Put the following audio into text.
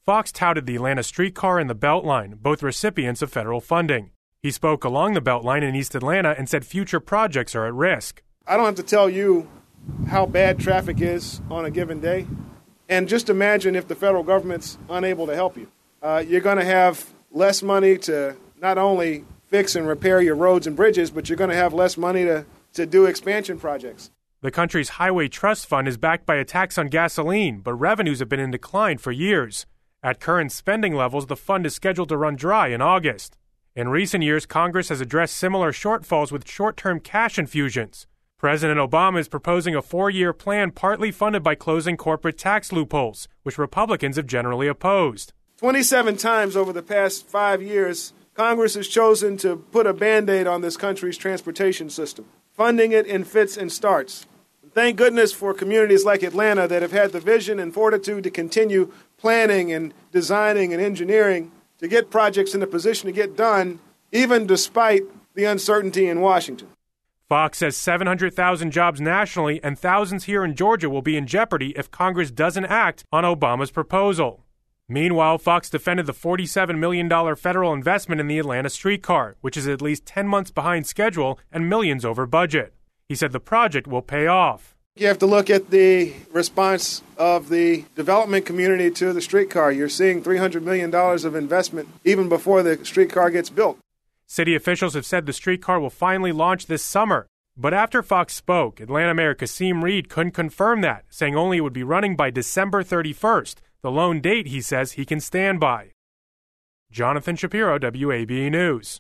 Fox touted the Atlanta streetcar and the Beltline, both recipients of federal funding. He spoke along the Beltline in East Atlanta and said future projects are at risk. I don't have to tell you how bad traffic is on a given day. And just imagine if the federal government's unable to help you. You're going to have less money to not only fix and repair your roads and bridges, but you're going to have less money to do expansion projects. The country's Highway Trust Fund is backed by a tax on gasoline, but revenues have been in decline for years. At current spending levels, the fund is scheduled to run dry in August. In recent years, Congress has addressed similar shortfalls with short-term cash infusions. President Obama is proposing a 4-year plan partly funded by closing corporate tax loopholes, which Republicans have generally opposed. 27 times over the past 5 years, Congress has chosen to put a Band-Aid on this country's transportation system, funding it in fits and starts. Thank goodness for communities like Atlanta that have had the vision and fortitude to continue planning and designing and engineering to get projects in a position to get done, even despite the uncertainty in Washington. Fox says 700,000 jobs nationally and thousands here in Georgia will be in jeopardy if Congress doesn't act on Obama's proposal. Meanwhile, Fox defended the $47 million federal investment in the Atlanta streetcar, which is at least 10 months behind schedule and millions over budget. He said the project will pay off. You have to look at the response of the development community to the streetcar. You're seeing $300 million of investment even before the streetcar gets built. City officials have said the streetcar will finally launch this summer. But after Fox spoke, Atlanta Mayor Kasim Reed couldn't confirm that, saying only it would be running by December 31st, the lone date he says he can stand by. Jonathan Shapiro, WABE News.